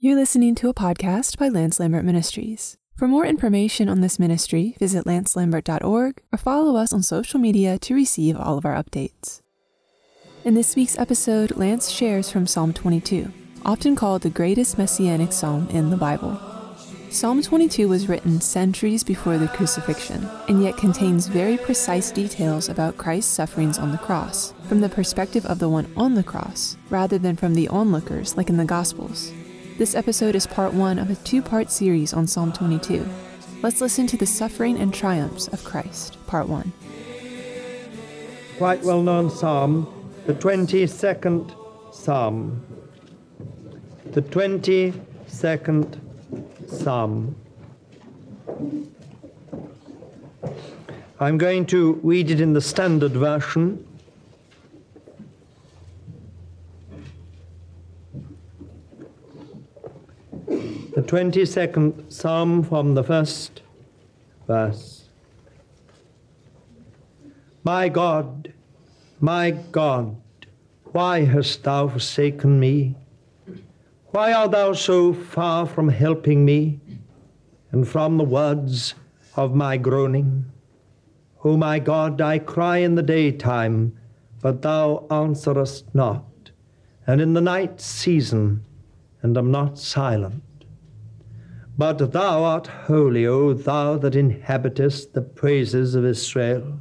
You're listening to a podcast by Lance Lambert Ministries. For more information on this ministry, visit lancelambert.org or follow us on social media to receive all of our updates. In this week's episode, Lance shares from Psalm 22, often called the greatest messianic psalm in the Bible. Psalm 22 was written centuries before the crucifixion, and yet contains very precise details about Christ's sufferings on the cross, from the perspective of the one on the cross, rather than from the onlookers like in the Gospels. This episode is part one of a two-part series on Psalm 22. Let's listen to the suffering and triumphs of Christ, part one. Quite well-known psalm, the 22nd psalm. The 22nd psalm. I'm going to read it in the Standard Version. The 22nd Psalm from the first verse. My God, why hast thou forsaken me? Why art thou so far from helping me, and from the words of my groaning? O my God, I cry in the daytime, but thou answerest not, and in the night season, and am not silent. But thou art holy, O thou that inhabitest the praises of Israel.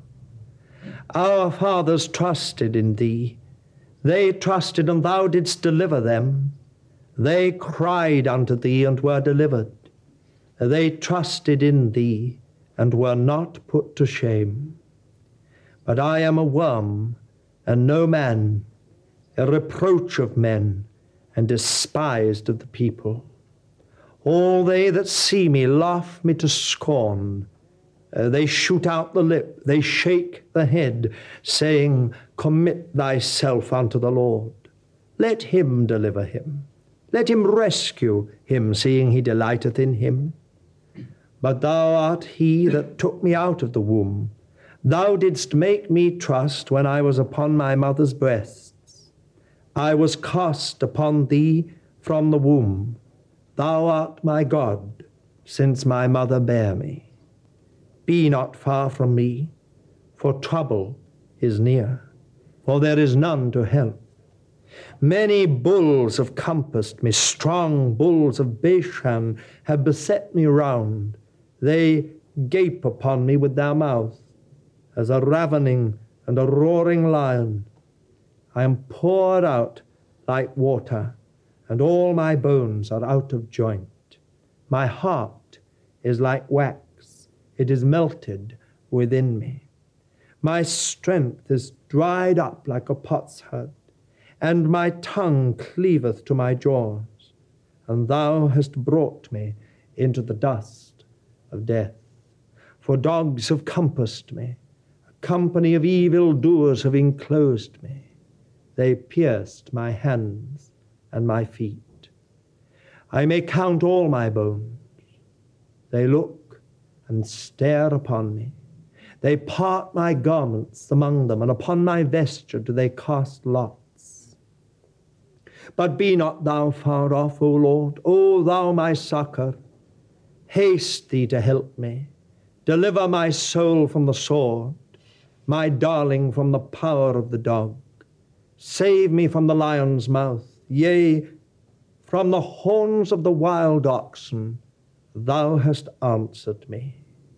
Our fathers trusted in thee. They trusted, and thou didst deliver them. They cried unto thee, and were delivered. They trusted in thee, and were not put to shame. But I am a worm, and no man, a reproach of men, and despised of the people. All they that see me laugh me to scorn. They shoot out the lip, they shake the head, saying, Commit thyself unto the Lord. Let him deliver him. Let him rescue him, seeing he delighteth in him. But thou art he that took me out of the womb. Thou didst make me trust when I was upon my mother's breasts. I was cast upon thee from the womb. Thou art my God, since my mother bare me. Be not far from me, for trouble is near, for there is none to help. Many bulls have compassed me, strong bulls of Bashan have beset me round. They gape upon me with their mouth, as a ravening and a roaring lion. I am poured out like water, and all my bones are out of joint. My heart is like wax, it is melted within me. My strength is dried up like a potsherd, and my tongue cleaveth to my jaws. And thou hast brought me into the dust of death. For dogs have compassed me, a company of evil doers have enclosed me. They pierced my hands and my feet. I may count all my bones. They look and stare upon me. They part my garments among them, and upon my vesture do they cast lots. But be not thou far off, O Lord, O thou my succor. Haste thee to help me. Deliver my soul from the sword, my darling from the power of the dog. Save me from the lion's mouth, yea, from the horns of the wild oxen. Thou hast answered me.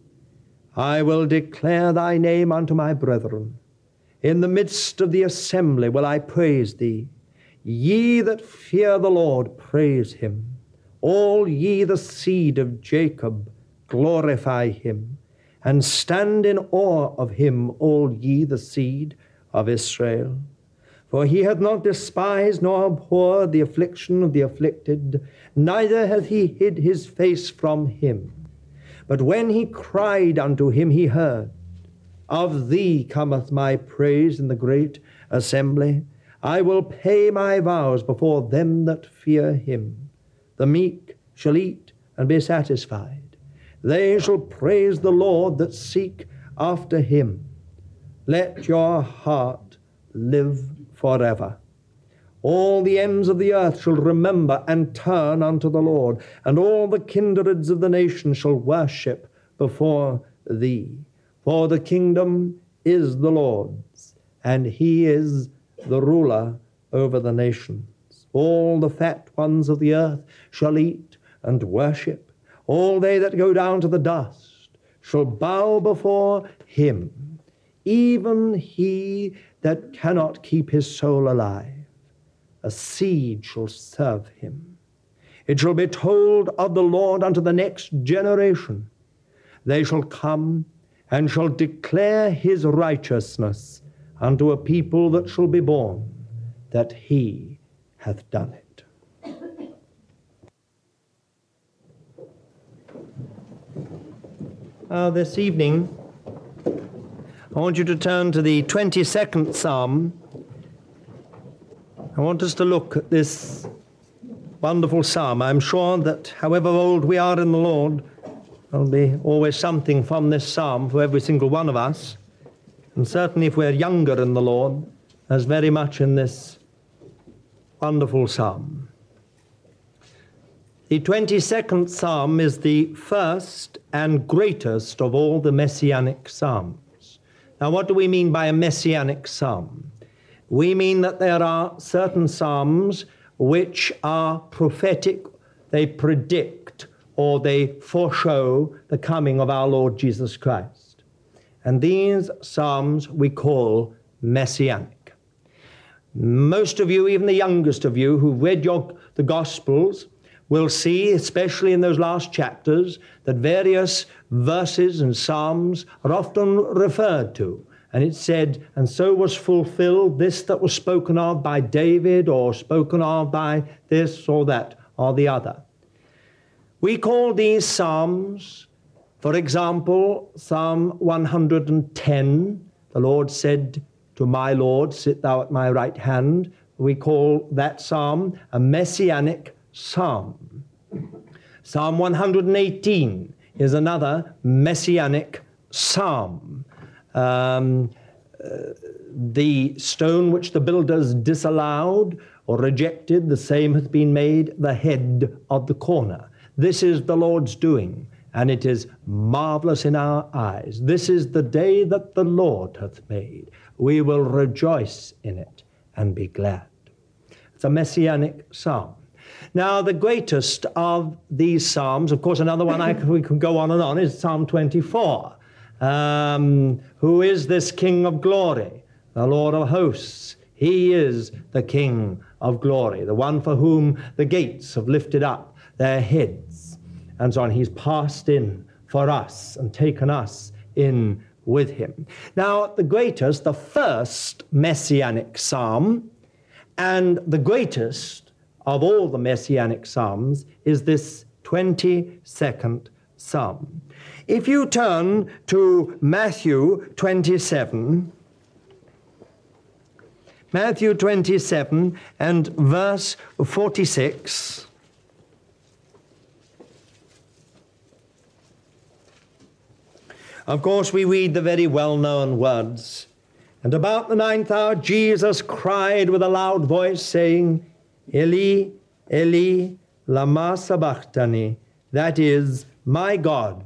I will declare thy name unto my brethren. In the midst of the assembly will I praise thee. Ye that fear the Lord, praise him. All ye the seed of Jacob, glorify him. And stand in awe of him, all ye the seed of Israel. For he hath not despised nor abhorred the affliction of the afflicted, neither hath he hid his face from him. But when he cried unto him, he heard. Of thee cometh my praise in the great assembly. I will pay my vows before them that fear him. The meek shall eat and be satisfied. They shall praise the Lord that seek after him. Let your heart live forever. All the ends of the earth shall remember and turn unto the Lord, and all the kindreds of the nations shall worship before thee. For the kingdom is the Lord's, and he is the ruler over the nations. All the fat ones of the earth shall eat and worship. All they that go down to the dust shall bow before him, even he that cannot keep his soul alive. A seed shall serve him. It shall be told of the Lord unto the next generation. They shall come and shall declare his righteousness unto a people that shall be born, that he hath done it. This evening, I want you to turn to the 22nd Psalm. I want us to look at this wonderful psalm. I'm sure that however old we are in the Lord, there'll be always something from this psalm for every single one of us. And certainly if we're younger in the Lord, there's very much in this wonderful psalm. The 22nd Psalm is the first and greatest of all the messianic psalms. Now, what do we mean by a messianic psalm? We mean that there are certain psalms which are prophetic, they predict or they foreshow the coming of our Lord Jesus Christ. And these psalms we call messianic. Most of you, even the youngest of you who've read the Gospels, will see, especially in those last chapters, that various verses and psalms are often referred to. And it said, and so was fulfilled this that was spoken of by David, or spoken of by this or that or the other. We call these psalms, for example, Psalm 110, the Lord said to my Lord, sit thou at my right hand. We call that psalm a messianic psalm. Psalm 118 is another messianic psalm. The stone which the builders disallowed or rejected, the same hath been made the head of the corner. This is the Lord's doing, and it is marvelous in our eyes. This is the day that the Lord hath made. We will rejoice in it and be glad. It's a messianic psalm. Now, the greatest of these psalms, of course, another one we can go on, is Psalm 24. Who is this King of glory? The Lord of hosts. He is the King of glory, the one for whom the gates have lifted up their heads, and so on. He's passed in for us and taken us in with him. Now, the greatest, the first messianic psalm, and the greatest of all the messianic psalms is this 22nd psalm. If you turn to Matthew 27 and verse 46, of course we read the very well-known words, and about the 9th hour Jesus cried with a loud voice, saying, Eli, Eli, lama sabachthani, that is, my God,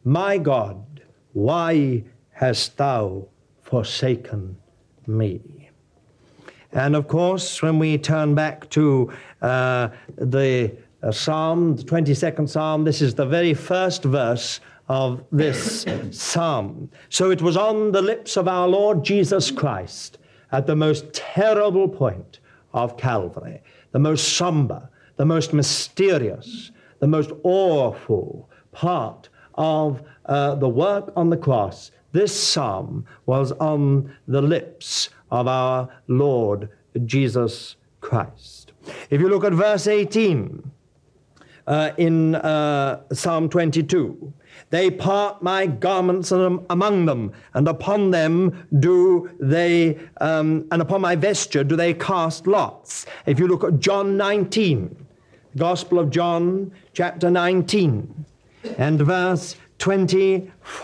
why hast thou forsaken me? And of course, when we turn back to the psalm, the 22nd psalm, this is the very first verse of this psalm. So it was on the lips of our Lord Jesus Christ at the most terrible point of Calvary, the most somber, the most mysterious, the most awful part of the work on the cross. This psalm was on the lips of our Lord Jesus Christ. If you look at verse 18 in Psalm 22, they part my garments among them, and upon them do they, and upon my vesture do they cast lots. If you look at John 19, Gospel of John, chapter 19, and verse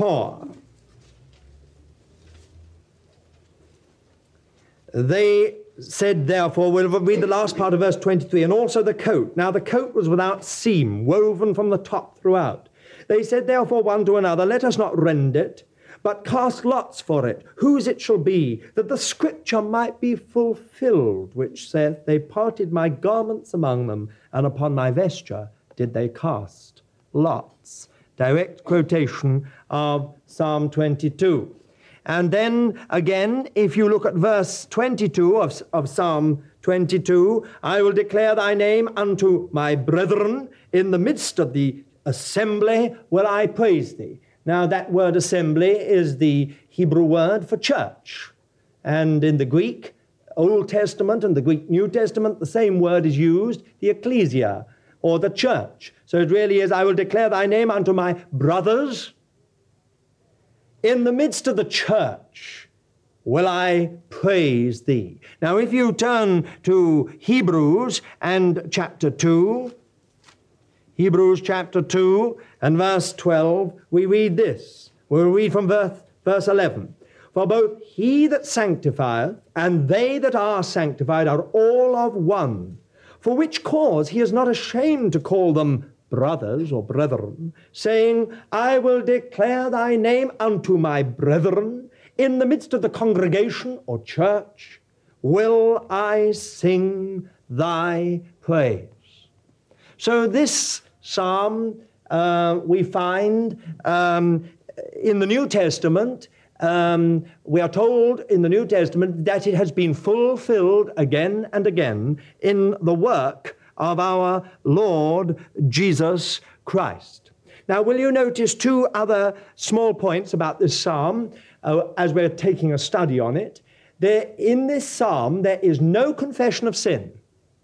24. They said, therefore, we'll read the last part of verse 23, and also the coat. Now the coat was without seam, woven from the top throughout. They said, therefore, one to another, let us not rend it, but cast lots for it, whose it shall be, that the scripture might be fulfilled, which saith, they parted my garments among them, and upon my vesture did they cast lots. Direct quotation of Psalm 22. And then again, if you look at verse 22 of Psalm 22, I will declare thy name unto my brethren. In the midst of the assembly will I praise thee. Now that word assembly is the Hebrew word for church. And in the Greek Old Testament and the Greek New Testament, the same word is used, the ecclesia, or the church. So it really is, I will declare thy name unto my brothers. In the midst of the church will I praise thee. Now, if you turn to Hebrews and chapter 2, Hebrews chapter 2 and verse 12, we read this. We'll read from verse 11. For both he that sanctifieth and they that are sanctified are all of one, for which cause he is not ashamed to call them brothers or brethren, saying, I will declare thy name unto my brethren. In the midst of the congregation or church will I sing thy praise. So this psalm we find in the New Testament. We are told in the New Testament that it has been fulfilled again and again in the work of our Lord Jesus Christ. Now, will you notice two other small points about this psalm as we're taking a study on it? In this psalm, there is no confession of sin.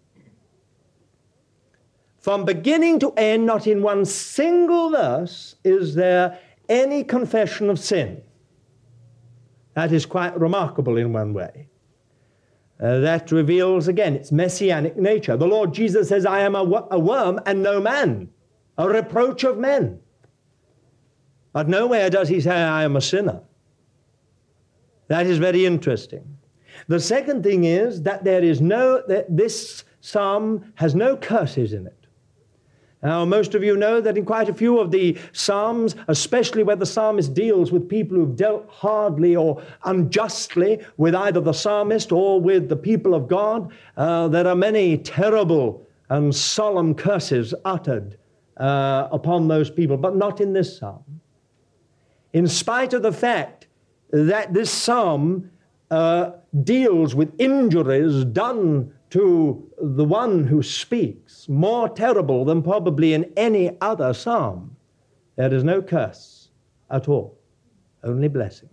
From beginning to end, not in one single verse is there any confession of sin. That is quite remarkable in one way. That reveals, again, its messianic nature. The Lord Jesus says, I am a worm and no man, a reproach of men. But nowhere does he say, I am a sinner. That is very interesting. The second thing is that that this psalm has no curses in it. Now, most of you know that in quite a few of the psalms, especially where the psalmist deals with people who've dealt hardly or unjustly with either the psalmist or with the people of God, there are many terrible and solemn curses uttered upon those people, but not in this psalm. In spite of the fact that this psalm deals with injuries done to the one who speaks, more terrible than probably in any other psalm, there is no curse at all, only blessing.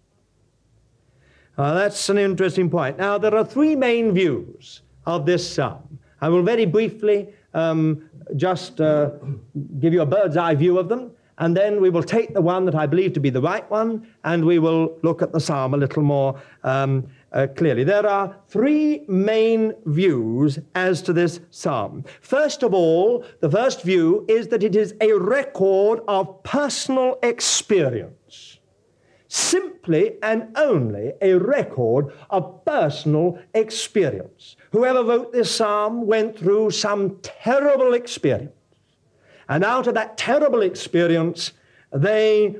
That's an interesting point. Now, there are three main views of this psalm. I will very briefly just give you a bird's eye view of them, and then we will take the one that I believe to be the right one, and we will look at the psalm a little more clearly. There are three main views as to this psalm. First of all, the first view is that it is a record of personal experience. Simply and only a record of personal experience. Whoever wrote this psalm went through some terrible experience. And out of that terrible experience, they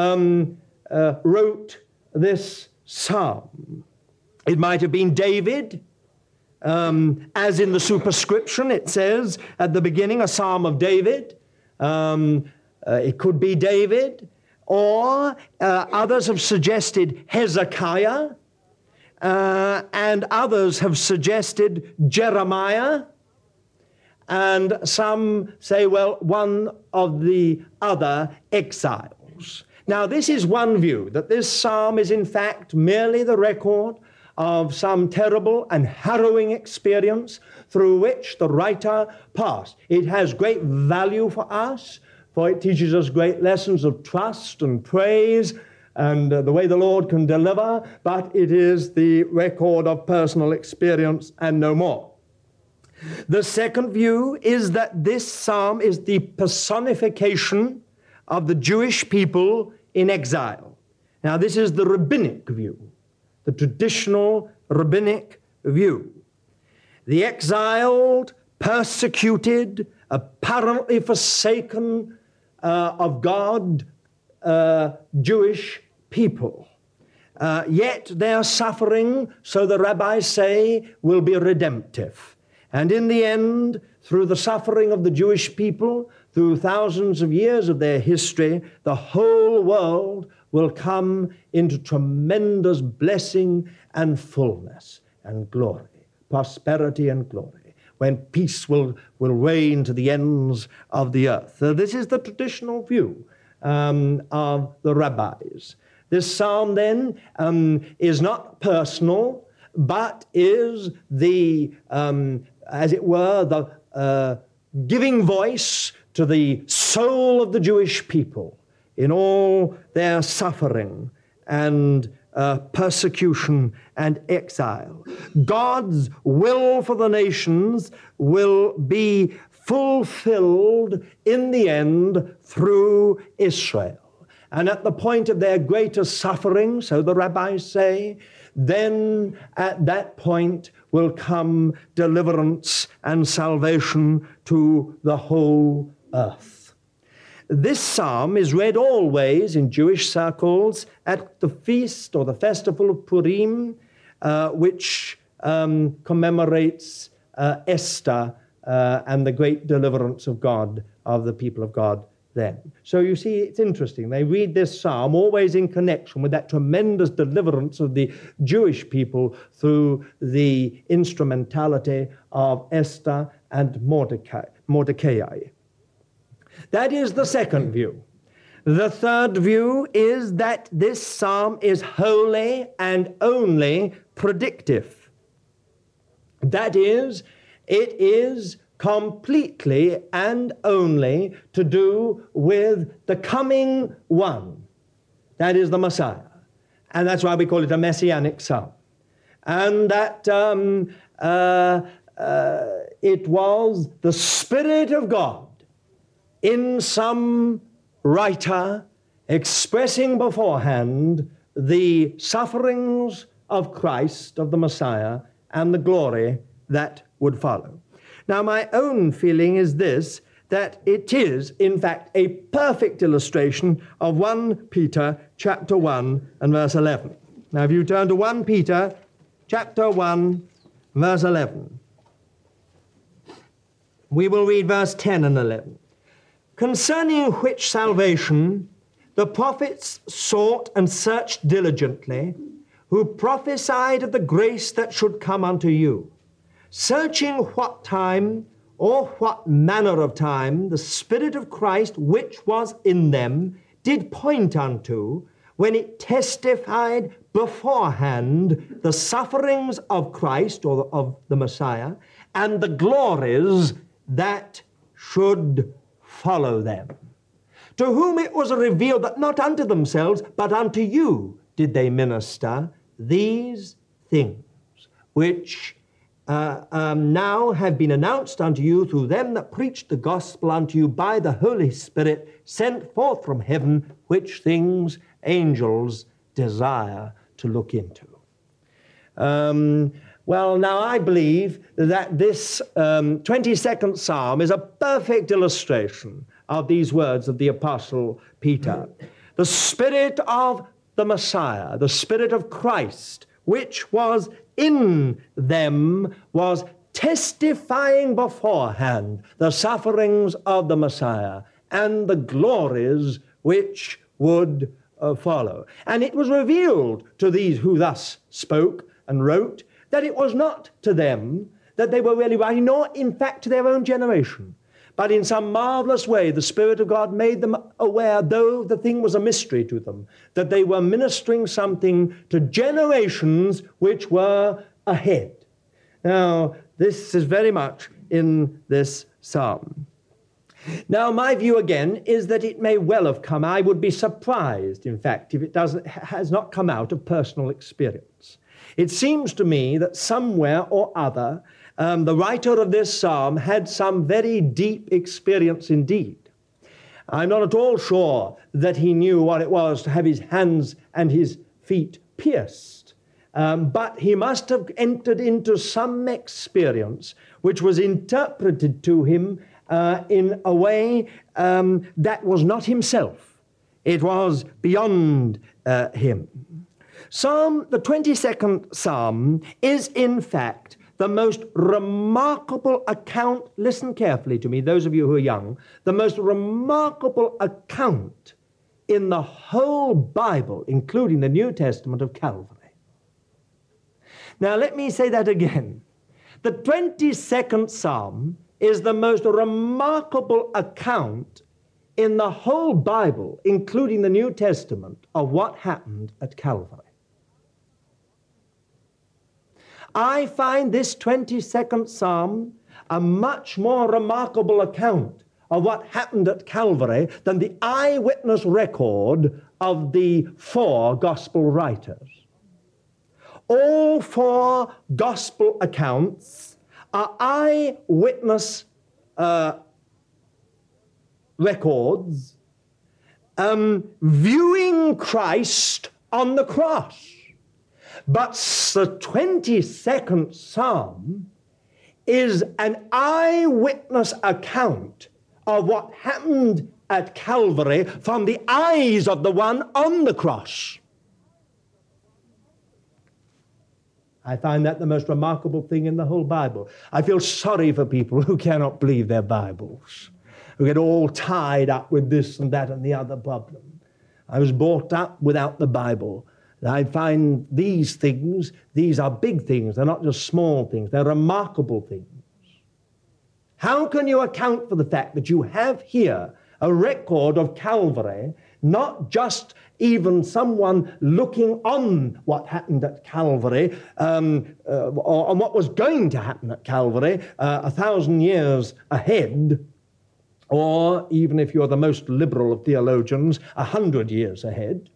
wrote this psalm. It might have been David, as in the superscription, it says at the beginning, a psalm of David. It could be David, or others have suggested Hezekiah, and others have suggested Jeremiah, and some say, well, one of the other exiles. Now, this is one view, that this psalm is in fact merely the record of some terrible and harrowing experience through which the writer passed. It has great value for us, for it teaches us great lessons of trust and praise and the way the Lord can deliver, but it is the record of personal experience and no more. The second view is that this psalm is the personification of the Jewish people in exile. Now, this is the rabbinic view, the traditional rabbinic view. The exiled, persecuted, apparently forsaken of God Jewish people. Yet their suffering, so the rabbis say, will be redemptive. And in the end, through the suffering of the Jewish people, through thousands of years of their history, the whole world will come into tremendous blessing and fullness and glory, prosperity and glory, when peace will reign to the ends of the earth. So this is the traditional view of the rabbis. This psalm then is not personal, but is the, as it were, the giving voice to the soul of the Jewish people in all their suffering and persecution and exile. God's will for the nations will be fulfilled in the end through Israel. And at the point of their greatest suffering, so the rabbis say, then at that point will come deliverance and salvation to the whole earth. This psalm is read always in Jewish circles at the feast or the festival of Purim, which commemorates Esther and the great deliverance of God, of the people of God then. So you see, it's interesting. They read this psalm always in connection with that tremendous deliverance of the Jewish people through the instrumentality of Esther and Mordecai. That is the second view. The third view is that this psalm is wholly and only predictive. That is, it is completely and only to do with the coming one. That is the Messiah. And that's why we call it a messianic psalm. And that it was the Spirit of God in some writer expressing beforehand the sufferings of Christ, of the Messiah, and the glory that would follow. Now, my own feeling is this, that it is, in fact, a perfect illustration of 1 Peter chapter 1 and verse 11. Now, if you turn to 1 Peter chapter 1, verse 11, we will read verse 10 and 11. Concerning which salvation the prophets sought and searched diligently, who prophesied of the grace that should come unto you, searching what time or what manner of time the Spirit of Christ which was in them did point unto, when it testified beforehand the sufferings of Christ, or of the Messiah, and the glories that should follow them. To whom it was revealed that not unto themselves, but unto you did they minister these things, which now have been announced unto you through them that preached the gospel unto you by the Holy Spirit sent forth from heaven, which things angels desire to look into. Well, now I believe that this 22nd Psalm is a perfect illustration of these words of the Apostle Peter. The Spirit of the Messiah, the Spirit of Christ, which was in them, was testifying beforehand the sufferings of the Messiah and the glories which would follow. And it was revealed to these who thus spoke and wrote that it was not to them that they were really writing, nor in fact to their own generation. But in some marvelous way, the Spirit of God made them aware, though the thing was a mystery to them, that they were ministering something to generations which were ahead. Now, this is very much in this psalm. Now, my view again is that it may well have come. I would be surprised, in fact, if it has not come out of personal experience. It seems to me that somewhere or other, the writer of this psalm had some very deep experience indeed. I'm not at all sure that he knew what it was to have his hands and his feet pierced but he must have entered into some experience which was interpreted to him in a way that was not himself. It was beyond him. The 22nd Psalm is in fact the most remarkable account, listen carefully to me, those of you who are young, the most remarkable account in the whole Bible, including the New Testament, of Calvary. Now let me say that again. The 22nd Psalm is the most remarkable account in the whole Bible, including the New Testament, of what happened at Calvary. I find this 22nd Psalm a much more remarkable account of what happened at Calvary than the eyewitness record of the four gospel writers. All four gospel accounts are eyewitness records viewing Christ on the cross. But the 22nd Psalm is an eyewitness account of what happened at Calvary from the eyes of the one on the cross. I find that the most remarkable thing in the whole Bible. I feel sorry for people who cannot believe their Bibles, who get all tied up with this and that and the other problem. I was brought up without the Bible. I find these things, these are big things. They're not just small things. They're remarkable things. How can you account for the fact that you have here a record of Calvary, not just even someone looking on what happened at Calvary, or on what was going to happen at Calvary 1,000 years ahead, or even if you're the most liberal of theologians, 100 years ahead,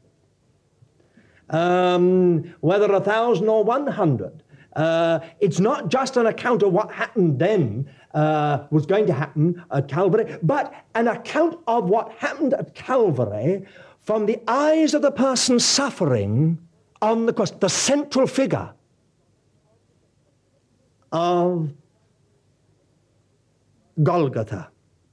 whether 1,000 or 100. It's not just an account of what happened then, was going to happen at Calvary, but an account of what happened at Calvary from the eyes of the person suffering on the cross, the central figure of Golgotha.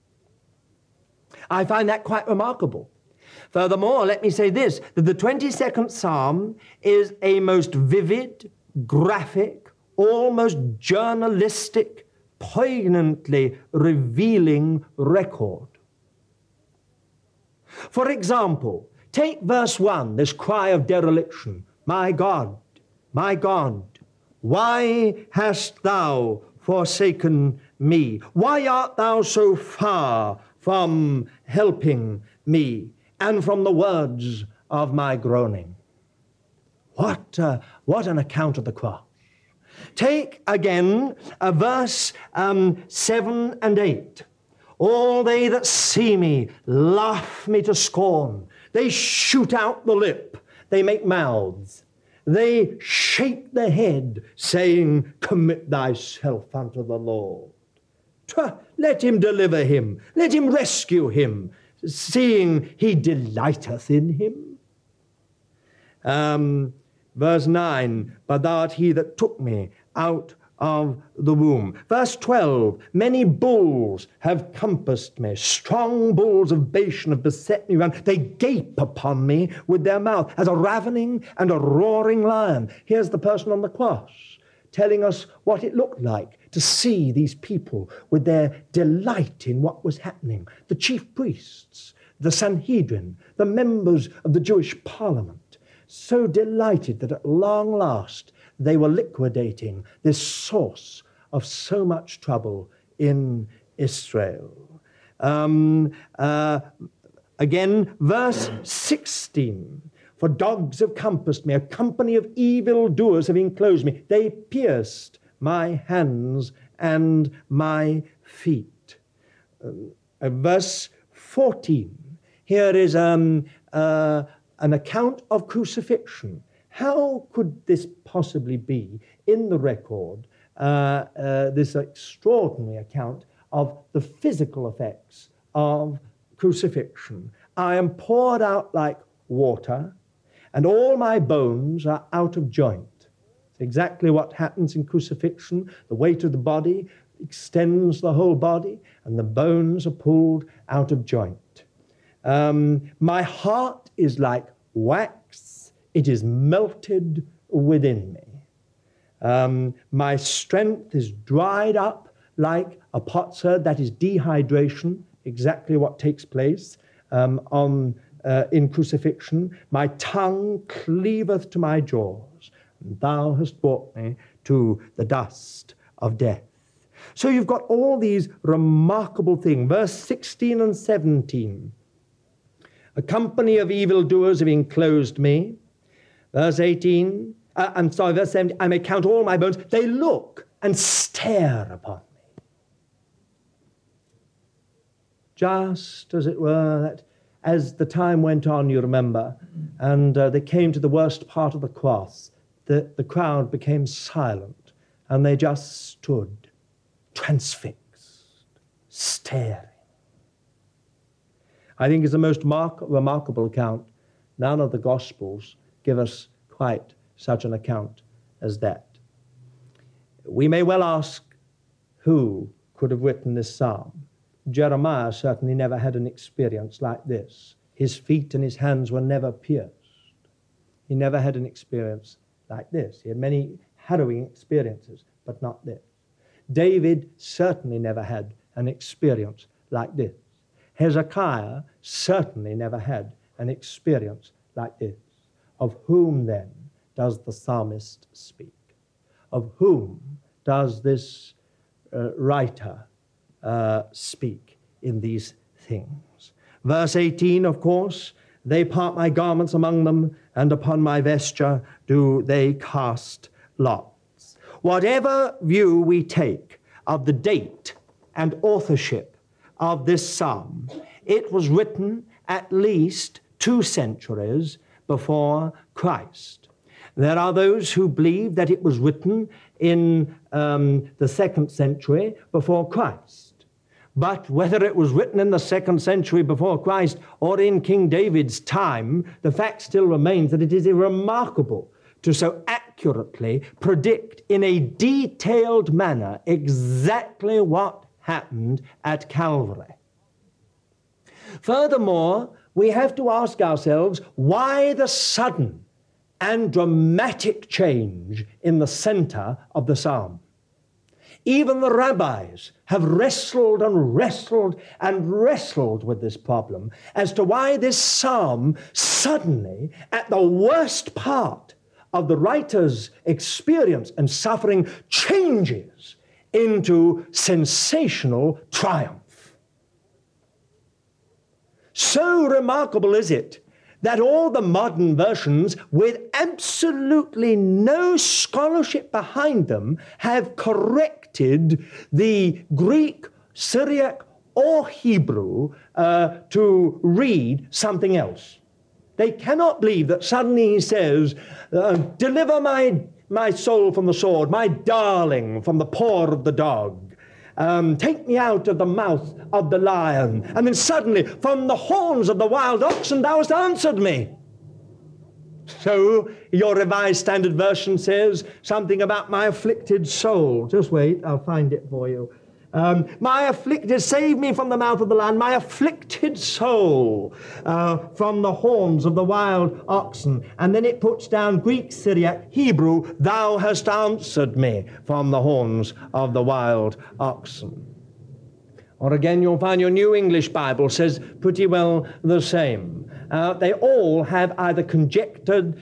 I find that quite remarkable. Furthermore, let me say this, that the 22nd Psalm is a most vivid, graphic, almost journalistic, poignantly revealing record. For example, take verse 1, this cry of dereliction. My God, why hast thou forsaken me? Why art thou so far from helping me and from the words of my groaning? What an account of the cross. Take again verse 7 and 8. All they that see me laugh me to scorn. They shoot out the lip. They make mouths. They shake the head, saying, Commit thyself unto the Lord. Let him deliver him. Let him rescue him, seeing he delighteth in him. Verse 9, but thou art he that took me out of the womb. Verse 12, many bulls have compassed me. Strong bulls of Bashan have beset me round. They gape upon me with their mouth as a ravening and a roaring lion. Here's the person on the cross telling us what it looked like to see these people with their delight in what was happening. The chief priests, the Sanhedrin, the members of the Jewish parliament, so delighted that at long last they were liquidating this source of so much trouble in Israel. Again, verse 16. For dogs have compassed me, a company of evildoers have enclosed me. They pierced my hands and my feet. Verse 14. Here is an account of crucifixion. How could this possibly be in the record, this extraordinary account of the physical effects of crucifixion? I am poured out like water, and all my bones are out of joint. It's exactly what happens in crucifixion. The weight of the body extends the whole body, and the bones are pulled out of joint. My heart is like wax. It is melted within me. My strength is dried up like a potsherd. That is dehydration, exactly what takes place in crucifixion. My tongue cleaveth to my jaws, and thou hast brought me to the dust of death. So you've got all these remarkable things. Verse 16 and 17. A company of evildoers have enclosed me. Verse 18, verse 17, I may count all my bones. They look and stare upon me. Just as it were, that as the time went on, you remember, and they came to the worst part of the cross, the crowd became silent, and they just stood transfixed, staring. I think it's the most remarkable account. None of the Gospels give us quite such an account as that. We may well ask who could have written this psalm. Jeremiah certainly never had an experience like this. His feet and his hands were never pierced. He never had an experience like this. He had many harrowing experiences, but not this. David certainly never had an experience like this. Hezekiah certainly never had an experience like this. Of whom then does the psalmist speak? Of whom does this writer speak in these things? Verse 18, of course, they part my garments among them, and upon my vesture do they cast lots. Whatever view we take of the date and authorship of this psalm, it was written at least 2 centuries before Christ. There are those who believe that it was written in the 2nd century before Christ. But whether it was written in the 2nd century before Christ or in King David's time, the fact still remains that it is remarkable to so accurately predict in a detailed manner exactly what happened at Calvary. Furthermore, we have to ask ourselves why the sudden and dramatic change in the center of the psalm. Even the rabbis have wrestled and wrestled and wrestled with this problem as to why this psalm suddenly, at the worst part of the writer's experience and suffering, changes into sensational triumph. So remarkable is it that all the modern versions, with absolutely no scholarship behind them, have corrected the Greek, Syriac, or Hebrew to read something else. They cannot believe that suddenly he says, deliver my soul from the sword, my darling from the paw of the dog. Take me out of the mouth of the lion. And then suddenly, from the horns of the wild oxen, thou hast answered me. So, your Revised Standard Version says something about my afflicted soul. Just wait, I'll find it for you. My afflicted, save me from the mouth of the lion, my afflicted soul from the horns of the wild oxen. And then it puts down Greek, Syriac, Hebrew, thou hast answered me from the horns of the wild oxen. Or again, you'll find your New English Bible says pretty well the same. They all have either conjectured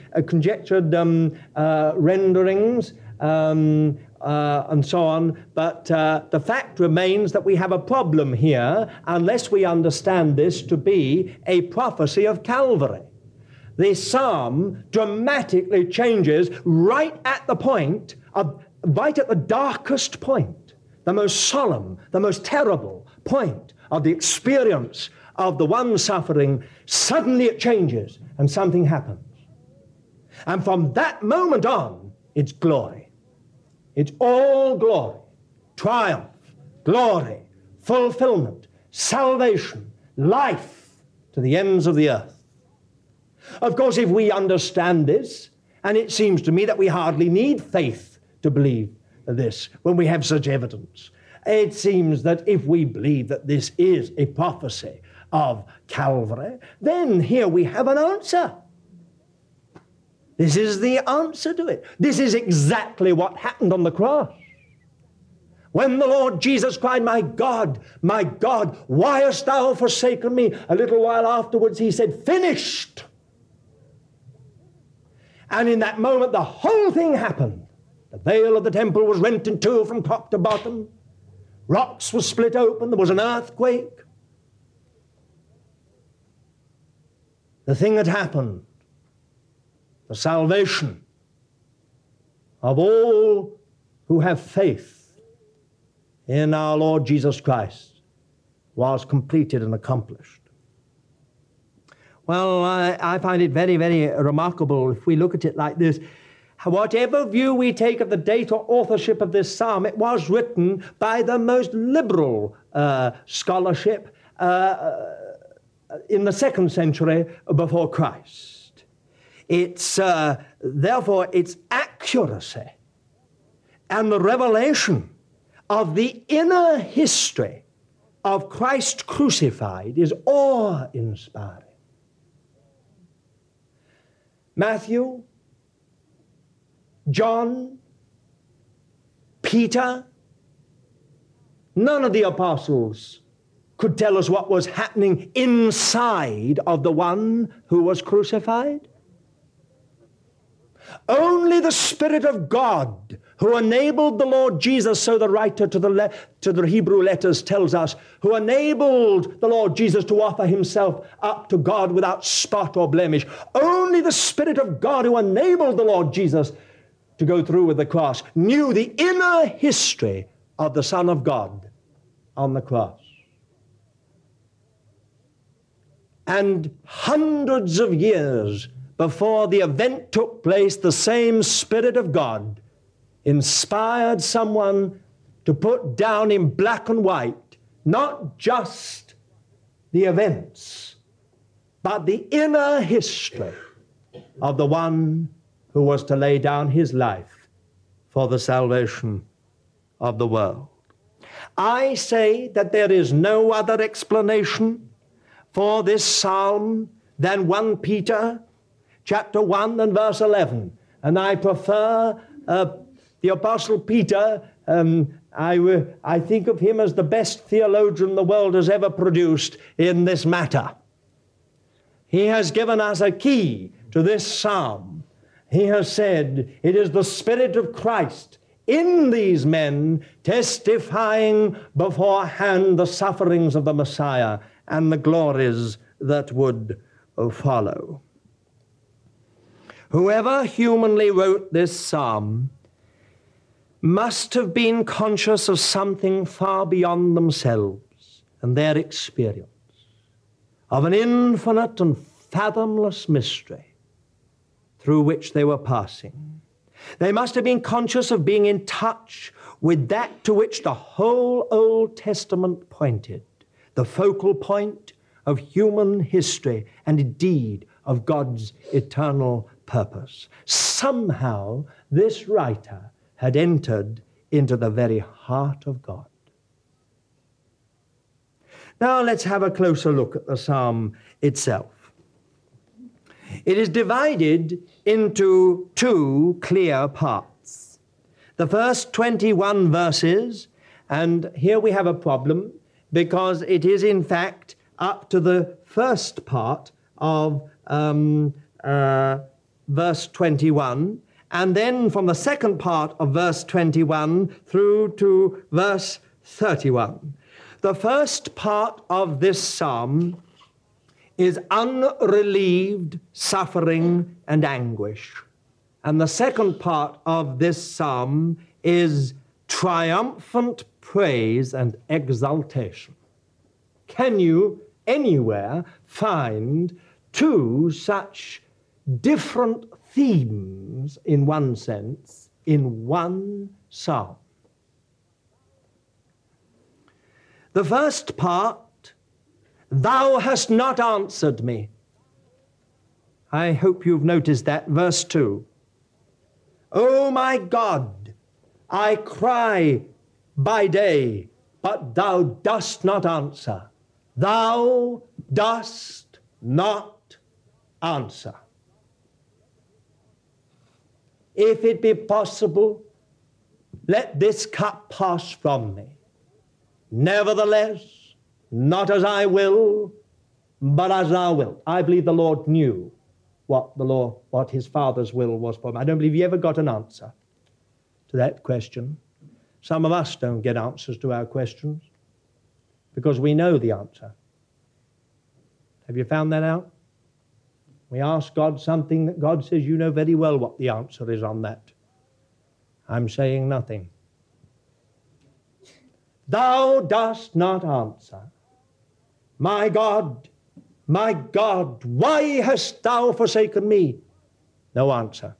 renderings, and so on, but the fact remains that we have a problem here unless we understand this to be a prophecy of Calvary. The psalm dramatically changes right at the point, right at the darkest point, the most solemn, the most terrible point of the experience of the one suffering. Suddenly it changes and something happens. And from that moment on, it's glory. It's all glory, triumph, glory, fulfillment, salvation, life to the ends of the earth. Of course, if we understand this, And it seems to me that we hardly need faith to believe this when we have such evidence. It seems that if we believe that this is a prophecy of Calvary, then here we have an answer. This is the answer to it. This is exactly what happened on the cross. When the Lord Jesus cried, my God, why hast thou forsaken me? A little while afterwards he said, finished. And in that moment the whole thing happened. The veil of the temple was rent in two from top to bottom. Rocks were split open. There was an earthquake. The thing had happened. The salvation of all who have faith in our Lord Jesus Christ was completed and accomplished. Well, I find it very, very remarkable if we look at it like this. Whatever view we take of the date or authorship of this psalm, it was written by the most liberal scholarship in the 2nd century before Christ. It's therefore its accuracy and the revelation of the inner history of Christ crucified is awe-inspiring. Matthew, John, Peter, none of the apostles could tell us what was happening inside of the one who was crucified. Only the Spirit of God who enabled the Lord Jesus, so the writer to the Hebrew letters tells us, who enabled the Lord Jesus to offer himself up to God without spot or blemish. Only the Spirit of God who enabled the Lord Jesus to go through with the cross knew the inner history of the Son of God on the cross. And hundreds of years before the event took place, the same Spirit of God inspired someone to put down in black and white not just the events, but the inner history of the one who was to lay down his life for the salvation of the world. I say that there is no other explanation for this psalm than 1 Peter chapter 1 and verse 11. And I prefer the Apostle Peter. I think of him as the best theologian the world has ever produced in this matter. He has given us a key to this psalm. He has said, it is the Spirit of Christ in these men testifying beforehand the sufferings of the Messiah and the glories that would follow. Whoever humanly wrote this psalm must have been conscious of something far beyond themselves and their experience, of an infinite and fathomless mystery through which they were passing. They must have been conscious of being in touch with that to which the whole Old Testament pointed, the focal point of human history and indeed of God's eternal purpose. Somehow this writer had entered into the very heart of God. Now let's have a closer look at the psalm itself. It is divided into two clear parts. The first 21 verses, and here we have a problem because it is in fact up to the first part of verse 21, and then from the second part of verse 21 through to verse 31. The first part of this psalm is unrelieved suffering and anguish. And the second part of this psalm is triumphant praise and exaltation. Can you anywhere find two such different themes, in one sense, in one psalm? The first part, thou hast not answered me. I hope you've noticed that. Verse 2. O my God, I cry by day, but thou dost not answer. Thou dost not answer. If it be possible, let this cup pass from me. Nevertheless, not as I will, but as thou wilt. I believe the Lord knew what his Father's will was for him. I don't believe he ever got an answer to that question. Some of us don't get answers to our questions because we know the answer. Have you found that out? We ask God something that God says, you know very well what the answer is on that. I'm saying nothing. Thou dost not answer. My God, why hast thou forsaken me? No answer.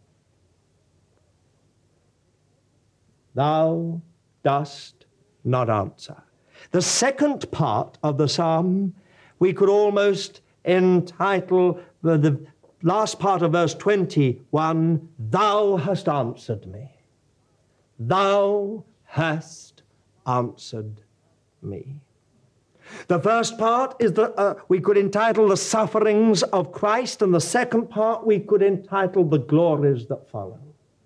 Thou dost not answer. The second part of the psalm, we could almost entitle the last part of verse 21, Thou hast answered me. Thou hast answered me. The first part is we could entitle the sufferings of Christ, and the second part we could entitle the glories that follow.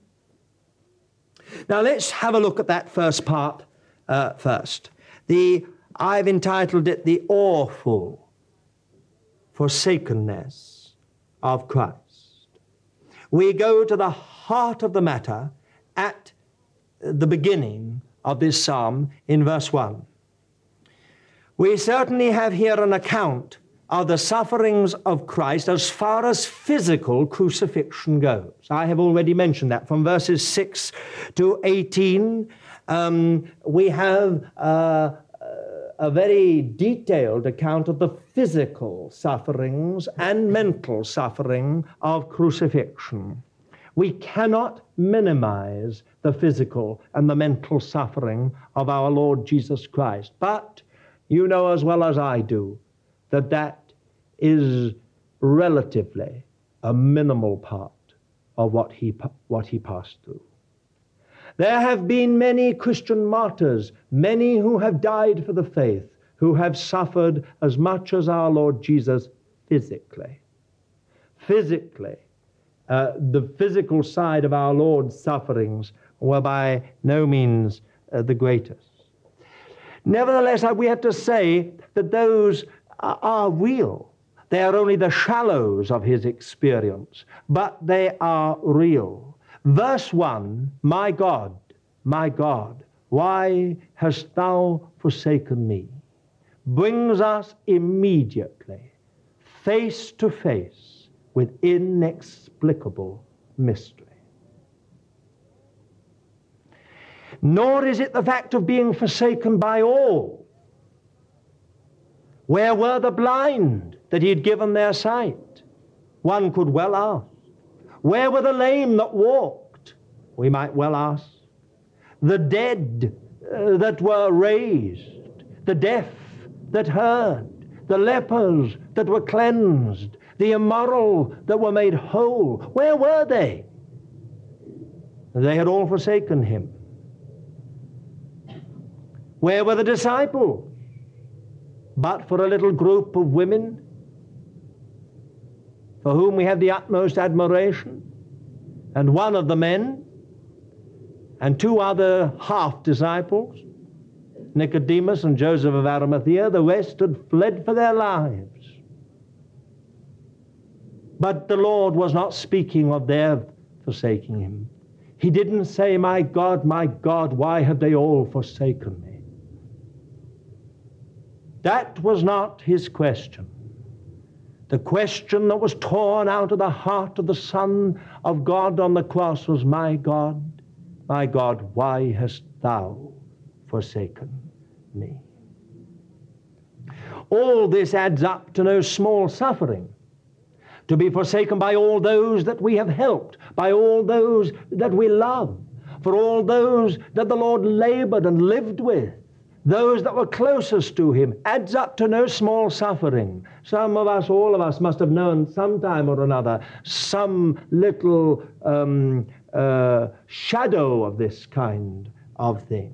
Now let's have a look at that first part first. I've entitled it the awful forsakenness of Christ. We go to the heart of the matter at the beginning of this psalm in verse 1. We certainly have here an account of the sufferings of Christ as far as physical crucifixion goes. I have already mentioned that. From verses 6 to 18, we have a very detailed account of the physical sufferings and mental suffering of crucifixion. We cannot minimize the physical and the mental suffering of our Lord Jesus Christ. But you know as well as I do that that is relatively a minimal part of what he passed through. There have been many Christian martyrs, many who have died for the faith, who have suffered as much as our Lord Jesus physically. Physically, the physical side of our Lord's sufferings were by no means the greatest. Nevertheless, we have to say that those are real. They are only the shallows of his experience, but they are real. Verse 1, my God, why hast thou forsaken me? Brings us immediately face to face with inexplicable mystery. Nor is it the fact of being forsaken by all. Where were the blind that he had given their sight? One could well ask. Where were the lame that walked? We might well ask. The dead that were raised, the deaf that heard, the lepers that were cleansed, the immoral that were made whole. Where were they? They had all forsaken him. Where were the disciples? But for a little group of women for whom we have the utmost admiration, and one of the men, and two other half-disciples, Nicodemus and Joseph of Arimathea, the rest had fled for their lives. But the Lord was not speaking of their forsaking him. He didn't say, my God, why have they all forsaken me? That was not his question. The question that was torn out of the heart of the Son of God on the cross was, my God, why hast thou forsaken me? All this adds up to no small suffering. To be forsaken by all those that we have helped, by all those that we love, for all those that the Lord labored and lived with, those that were closest to him, adds up to no small suffering. Some of us, all of us, must have known sometime or another some little shadow of this kind of thing.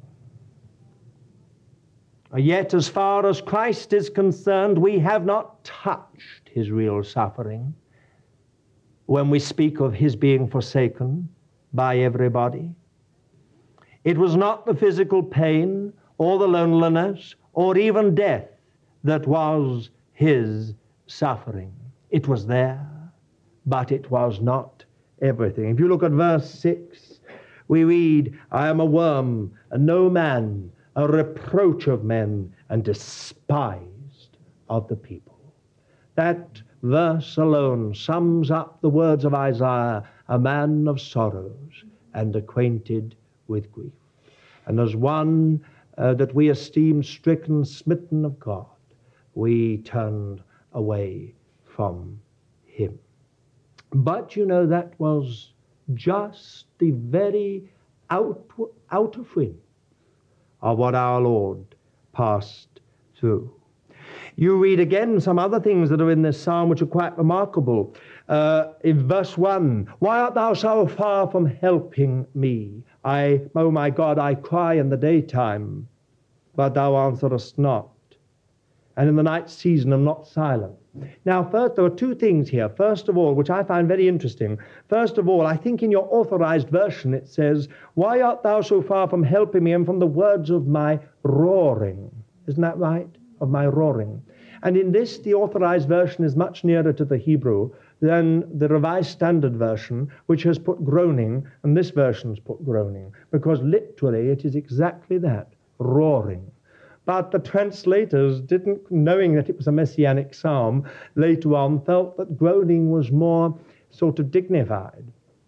Yet, as far as Christ is concerned, we have not touched his real suffering when we speak of his being forsaken by everybody. It was not the physical pain or the loneliness or even death that was his suffering. It was there, but it was not everything. If you look at verse 6, we read, I am a worm and no man, a reproach of men and despised of the people. That verse alone sums up the words of Isaiah, a man of sorrows and acquainted with grief. And as one that we esteemed stricken, smitten of God, we turned away from him. But you know, that was just the very outer fringe of what our Lord passed through. You read again some other things that are in this psalm which are quite remarkable. In verse 1, why art thou so far from helping me? O my God, I cry in the daytime, but thou answerest not. And in the night season am not silent. Now, first, there are two things here. First of all, which I find very interesting. First of all, I think in your authorized version it says, why art thou so far from helping me and from the words of my roaring? Isn't that right? Of my roaring. And in this, the authorized version is much nearer to the Hebrew than the Revised Standard Version, which has put groaning, and this version's put groaning, because literally it is exactly that, roaring. But the translators didn't, knowing that it was a messianic psalm, later on felt that groaning was more sort of dignified,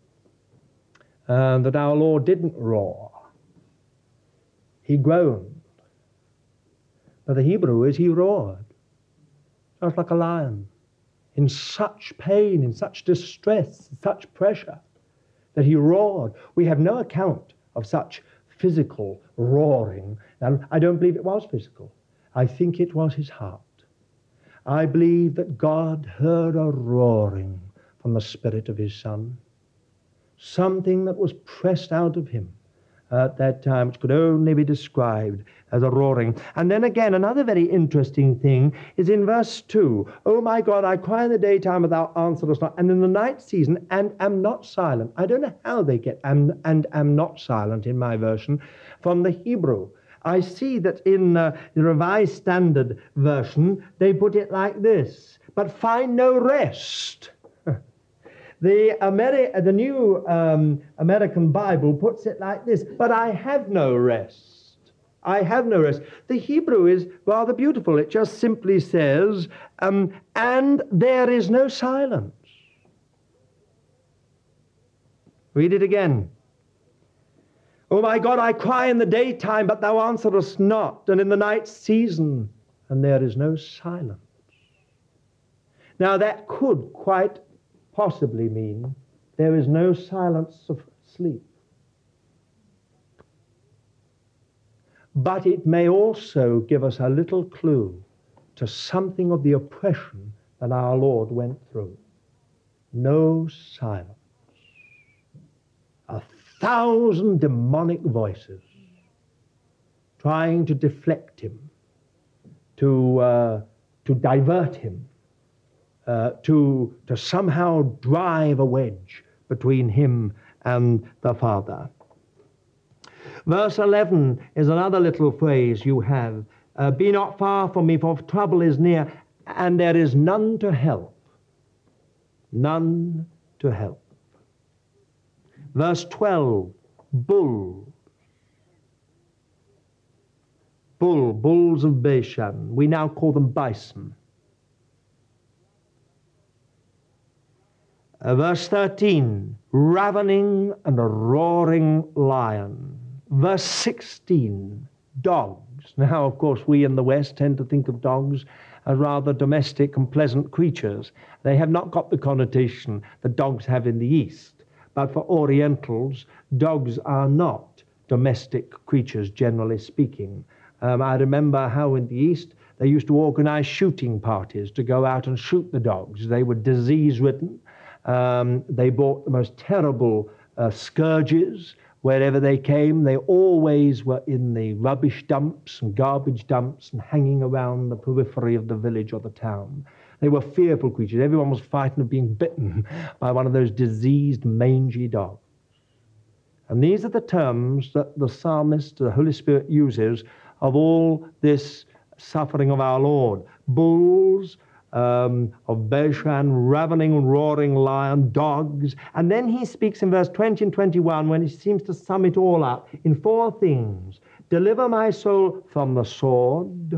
that our Lord didn't roar. He groaned. But the Hebrew is he roared, just like a lion, in such pain, in such distress, such pressure, that he roared. We have no account of such physical roaring. And I don't believe it was physical. I think it was his heart. I believe that God heard a roaring from the Spirit of his Son, something that was pressed out of him at that time, which could only be described as a roaring. And then again, another very interesting thing is in verse 2. Oh my God, I cry in the daytime, but thou answerest not, and in the night season, and am not silent. I don't know how they get and am not silent in my version from the Hebrew. I see that in the Revised Standard Version, they put it like this, but find no rest. The New American Bible puts it like this, but I have no rest. I have no rest. The Hebrew is rather beautiful. It just simply says, and there is no silence. Read it again. Oh my God, I cry in the daytime, but thou answerest not, and in the night season, and there is no silence. Now that could quite possibly mean there is no silence of sleep. But it may also give us a little clue to something of the oppression that our Lord went through. No silence. 1,000 demonic voices trying to deflect him, to divert him, to somehow drive a wedge between him and the Father. Verse 11 is another little phrase you have. Be not far from me, for trouble is near, and there is none to help. None to help. Verse 12, bulls. Bulls of Bashan. We now call them bison. Verse 13, ravening and a roaring lion. Verse 16, dogs. Now, of course, we in the West tend to think of dogs as rather domestic and pleasant creatures. They have not got the connotation that dogs have in the East. But for Orientals, dogs are not domestic creatures, generally speaking. I remember how in the East they used to organize shooting parties to go out and shoot the dogs. They were disease-ridden. They brought the most terrible scourges. Wherever they came, they always were in the rubbish dumps and garbage dumps and hanging around the periphery of the village or the town. They were fearful creatures. Everyone was frightened of being bitten by one of those diseased, mangy dogs. And these are the terms that the psalmist, the Holy Spirit, uses of all this suffering of our Lord. Bulls, of Bashan, ravening and roaring lion, dogs. And then he speaks in verse 20 and 21 when he seems to sum it all up in 4 things. Deliver my soul from the sword.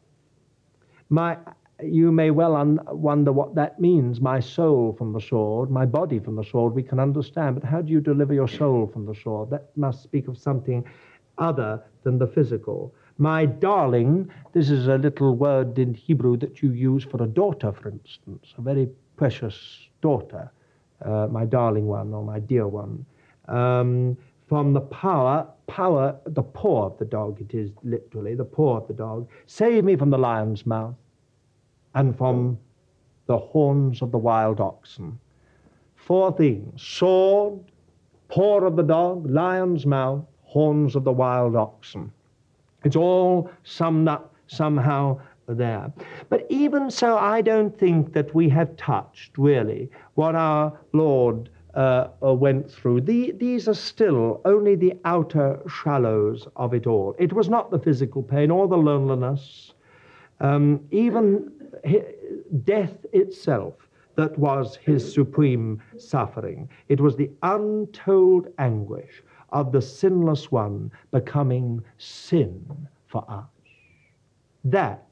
You may well wonder what that means, my soul from the sword, my body from the sword, we can understand. But how do you deliver your soul from the sword? That must speak of something other than the physical. My darling, this is a little word in Hebrew that you use for a daughter, for instance, a very precious daughter, my darling one or my dear one. From the power, the paw of the dog, it is literally, the paw of the dog. Save me from the lion's mouth and from the horns of the wild oxen. 4 things: sword, paw of the dog, lion's mouth, horns of the wild oxen. It's all summed up somehow there. But even so, I don't think that we have touched, really, what our Lord went through. These are still only the outer shallows of it all. It was not the physical pain or the loneliness, even death itself that was his supreme suffering. It was the untold anguish of the sinless one becoming sin for us. That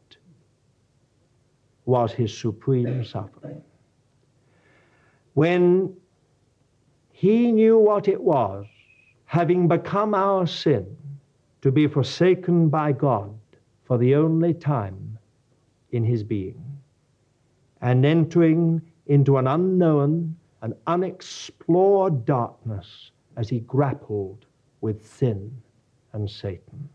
was his supreme suffering. When he knew what it was, having become our sin, to be forsaken by God for the only time in his being, and entering into an unknown and unexplored darkness as he grappled with sin and Satan.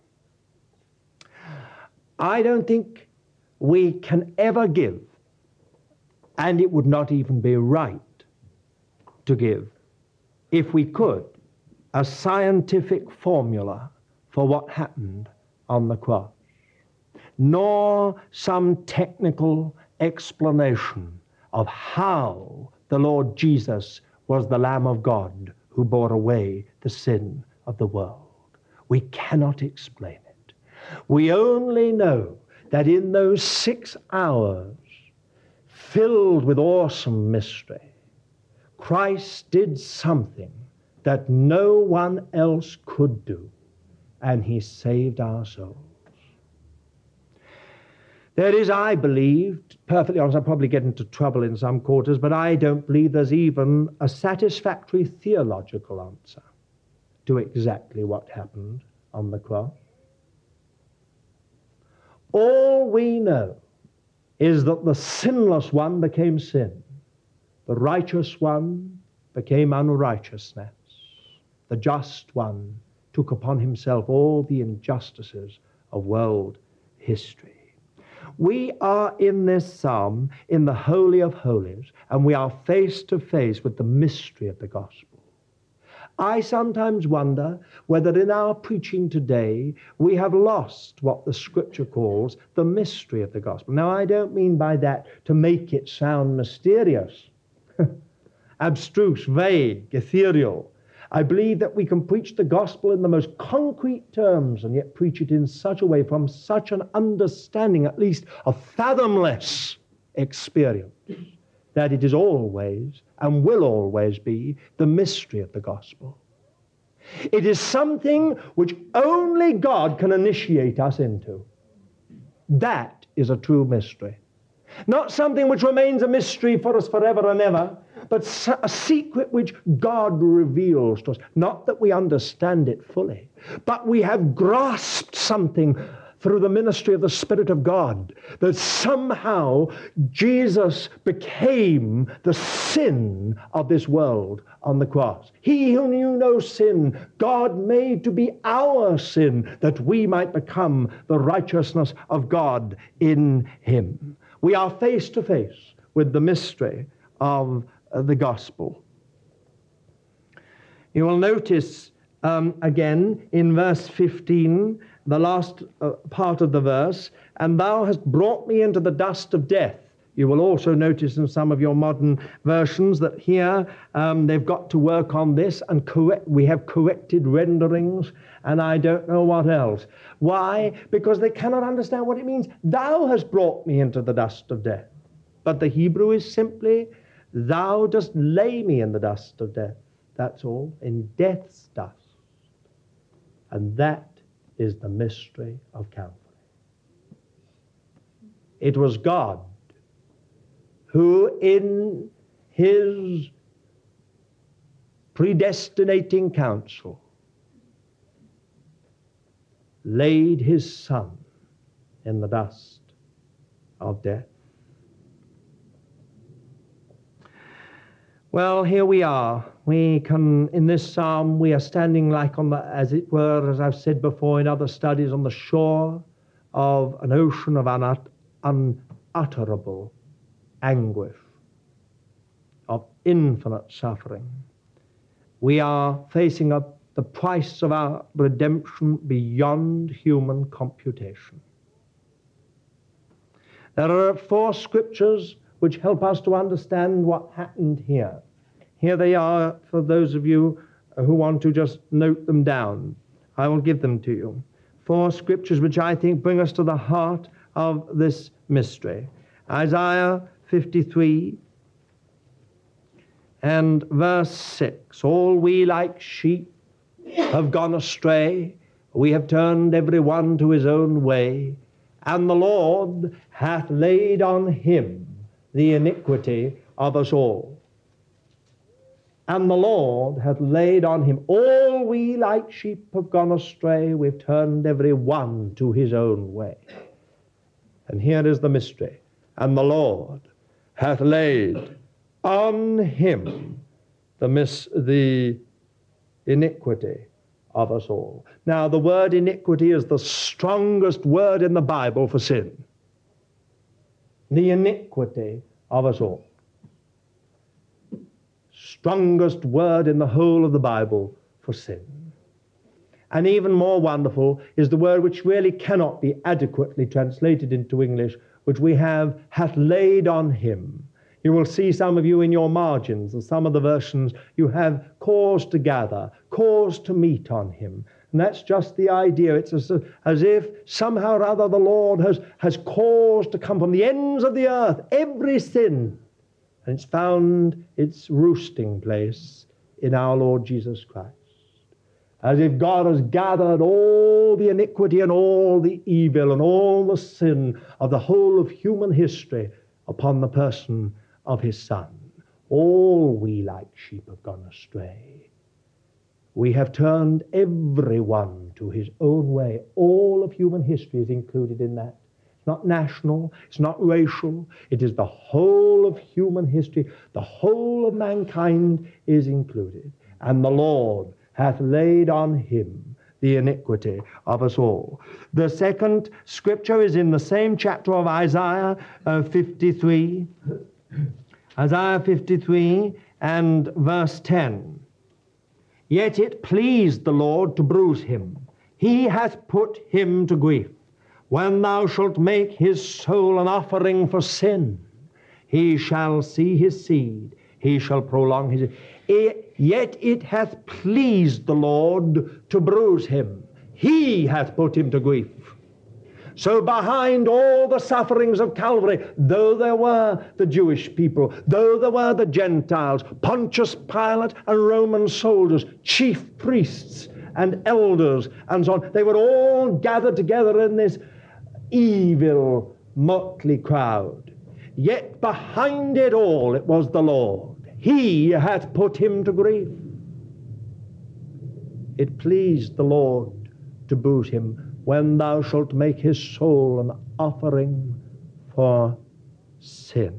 I don't think we can ever give, and it would not even be right to give, if we could, a scientific formula for what happened on the cross, nor some technical explanation of how the Lord Jesus was the Lamb of God who bore away the sin of the world. We cannot explain it. We only know that in those 6 hours, filled with awesome mystery, Christ did something that no one else could do, and he saved our souls. There is, I believe, perfectly honest, I'll probably get into trouble in some quarters, but I don't believe there's even a satisfactory theological answer to exactly what happened on the cross. All we know is that the sinless one became sin. The righteous one became unrighteousness. The just one took upon himself all the injustices of world history. We are in this psalm in the Holy of Holies, and we are face to face with the mystery of the gospel. I sometimes wonder whether in our preaching today we have lost what the Scripture calls the mystery of the gospel. Now, I don't mean by that to make it sound mysterious, abstruse, vague, ethereal. I believe that we can preach the gospel in the most concrete terms and yet preach it in such a way, from such an understanding, at least a fathomless experience, that it is always and will always be the mystery of the gospel. It is something which only God can initiate us into. That is a true mystery. Not something which remains a mystery for us forever and ever, but a secret which God reveals to us. Not that we understand it fully, but we have grasped something through the ministry of the Spirit of God, that somehow Jesus became the sin of this world on the cross. He who knew no sin, God made to be our sin, that we might become the righteousness of God in him. We are face to face with the mystery of the gospel. You will notice again in verse 15, the last part of the verse, and thou hast brought me into the dust of death. You will also notice in some of your modern versions that here they've got to work on this, and we have corrected renderings, and I don't know what else. Why? Because they cannot understand what it means. Thou hast brought me into the dust of death. But the Hebrew is simply, thou dost lay me in the dust of death. That's all, in death's dust. And that is the mystery of Calvary. It was God who in his predestinating counsel laid his Son in the dust of death. Well, here we are. We can, in this psalm, we are standing like on the, as it were, as I've said before in other studies, on the shore of an ocean of unutterable anguish, of infinite suffering. We are facing up the price of our redemption beyond human computation. There are 4 scriptures which help us to understand what happened here. Here they are for those of you who want to just note them down. I will give them to you. 4 scriptures which I think bring us to the heart of this mystery. Isaiah 53 and verse 6. All we like sheep have gone astray. We have turned every one to his own way. And the Lord hath laid on him the iniquity of us all. And the Lord hath laid on him. All we like sheep have gone astray. We've turned every one to his own way. And here is the mystery. And the Lord hath laid on him the iniquity of us all. Now, the word iniquity is the strongest word in the Bible for sin. The iniquity of us all. Strongest word in the whole of the Bible for sin. And even more wonderful is the word which really cannot be adequately translated into English, which we have, hath laid on him. You will see some of you in your margins, and some of the versions, you have cause to gather, cause to meet on him. And that's just the idea. It's as if somehow or other the Lord has caused to come from the ends of the earth every sin, and it's found its roosting place in our Lord Jesus Christ. As if God has gathered all the iniquity and all the evil and all the sin of the whole of human history upon the person of his Son. All we like sheep have gone astray. We have turned every one to his own way. All of human history is included in that. It's not national, it's not racial, it is the whole of human history. The whole of mankind is included. And the Lord hath laid on him the iniquity of us all. The second scripture is in the same chapter of Isaiah 53. Isaiah 53 and verse 10. Yet it pleased the Lord to bruise him. He hath put him to grief. When thou shalt make his soul an offering for sin, he shall see his seed. He shall prolong his... Yet it hath pleased the Lord to bruise him. He hath put him to grief. So behind all the sufferings of Calvary, though there were the Jewish people, though there were the Gentiles, Pontius Pilate and Roman soldiers, chief priests and elders and so on, they were all gathered together in this evil, motley crowd. Yet behind it all, it was the Lord. He hath put him to grief. It pleased the Lord to bruise him. When thou shalt make his soul an offering for sin.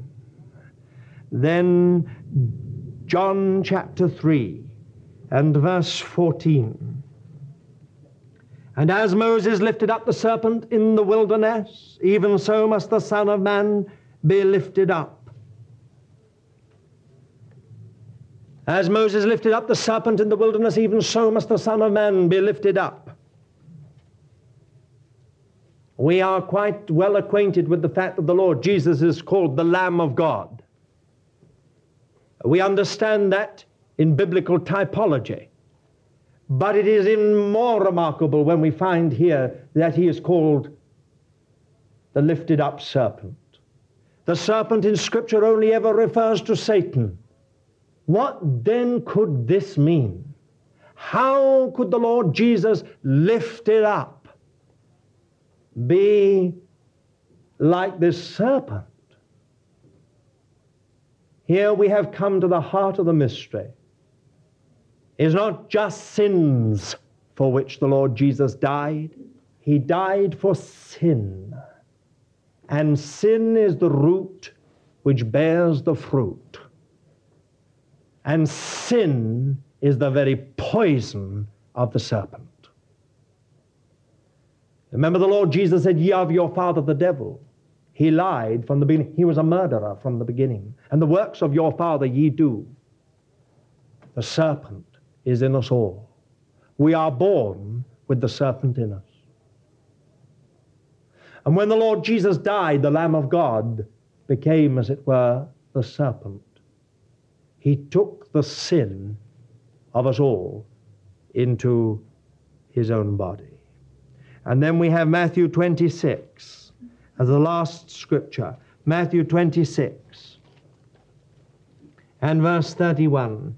Then John chapter 3 and verse 14. And as Moses lifted up the serpent in the wilderness, even so must the Son of Man be lifted up, As Moses lifted up the serpent in the wilderness, even so must the Son of Man be lifted up. We are quite well acquainted with the fact that the Lord Jesus is called the Lamb of God. We understand that in biblical typology. But it is even more remarkable when we find here that he is called the lifted up serpent. The serpent in Scripture only ever refers to Satan. What then could this mean? How could the Lord Jesus lifted up be like this serpent? Here we have come to the heart of the mystery. It is not just sins for which the Lord Jesus died. He died for sin. And sin is the root which bears the fruit. And sin is the very poison of the serpent. Remember, the Lord Jesus said, "Ye are of your father the devil." He lied from the beginning. He was a murderer from the beginning. "And the works of your father ye do." The serpent is in us all. We are born with the serpent in us. And when the Lord Jesus died, the Lamb of God became, as it were, the serpent. He took the sin of us all into his own body. And then we have Matthew 26 as the last scripture. Matthew 26 and verse 31.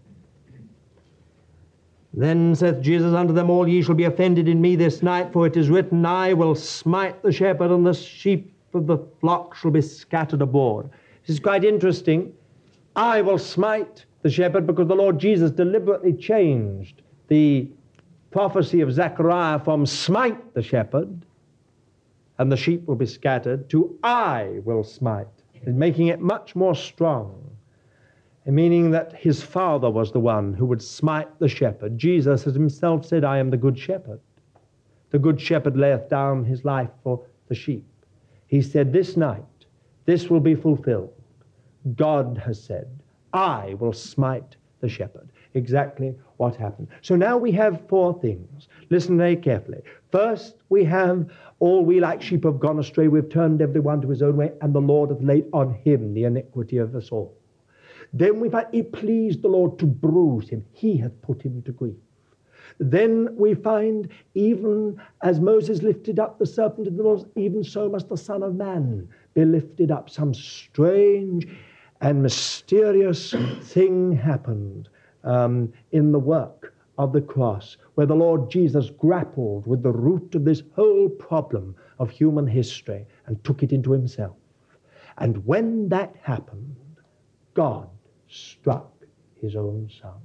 Then saith Jesus unto them all, "Ye shall be offended in me this night, for it is written, I will smite the shepherd, and the sheep of the flock shall be scattered abroad." This is quite interesting. I will smite the shepherd, because the Lord Jesus deliberately changed the prophecy of Zechariah from smite the shepherd, and the sheep will be scattered, to I will smite, making it much more strong. Meaning that his father was the one who would smite the shepherd. Jesus has himself said, "I am the good shepherd. The good shepherd layeth down his life for the sheep." He said, "This night, this will be fulfilled." God has said, "I will smite the shepherd." Exactly what happened. So now we have four things. Listen very carefully. First, we have, all we like sheep have gone astray. We've turned every one to his own way, and the Lord hath laid on him the iniquity of us all. Then we find it pleased the Lord to bruise him. He hath put him to grief. Then we find, even as Moses lifted up the serpent in the wilderness, even so must the Son of Man be lifted up. Some strange and mysterious thing happened in the work of the cross, where the Lord Jesus grappled with the root of this whole problem of human history and took it into himself. And when that happened, God struck his own Son.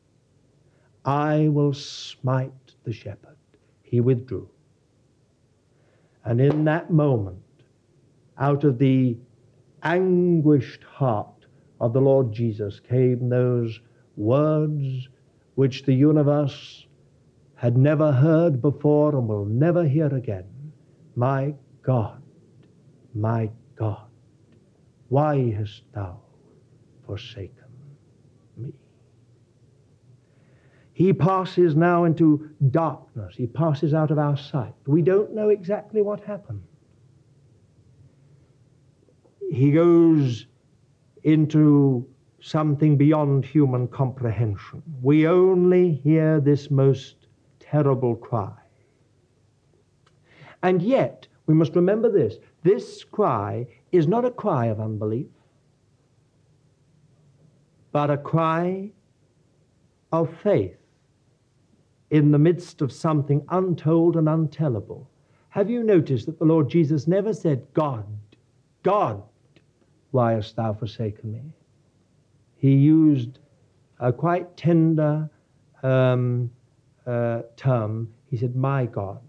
I will smite the shepherd. He withdrew. And in that moment, out of the anguished heart of the Lord Jesus came those words which the universe had never heard before and will never hear again. My God, why hast thou forsaken me? He passes now into darkness. He passes out of our sight. We don't know exactly what happened. He goes into something beyond human comprehension. We only hear this most terrible cry. And yet, we must remember this. This cry is not a cry of unbelief, but a cry of faith in the midst of something untold and untellable. Have you noticed that the Lord Jesus never said, God, why hast thou forsaken me? He used a quite tender term. He said, my God,